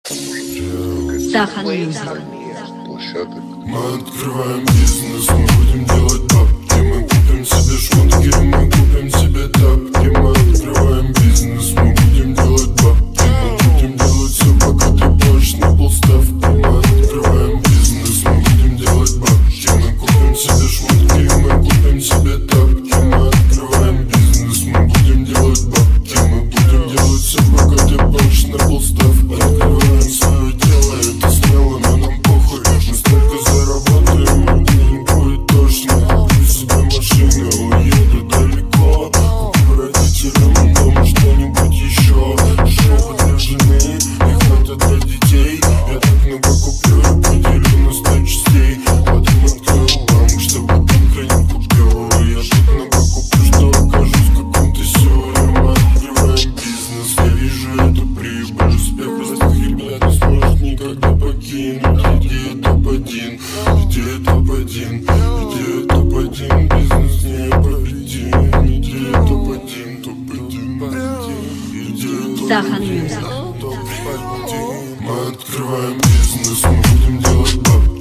Стахан Мьюзик. Мы открываем бизнес, мы будем делать бабки. Мы купим себе шмотки, мы купим себе тапки. Мы открываем бизнес, мы будем делать бабки. Мы будем делать все, пока ты плачешь на полставки. Мы открываем бизнес, мы будем делать бабки. Мы купим себе шмотки, мы купим себе тапки. Мы открываем бизнес, мы будем делать бабки. Мы будем делать все, пока ты плачешь на полставки. Открываем свое дело, это смело, но нам похуй. Мы столько заработаем, мне не будет тошно. Куплю себе машину, уеду далеко. Куплю родителям дома что-нибудь еще. Шоу для жены, и хата для детей. Я так много куплю и поделю на 100 частей. Потом открою банк, чтобы там хранить купюры. Я так много куплю, что окажусь в каком-то сюре. Мы открываем бизнес, я вижу эту прибыль. Успех простых ребят не сможет никогда покинуть. Идея топ-1, идея топ-1, идея топ-1. Бизнес непобедим. Идея топ-1, топ-1, идея Стахан Мьюзик. топ-1. Мы открываем бизнес, мы будем делать бабки.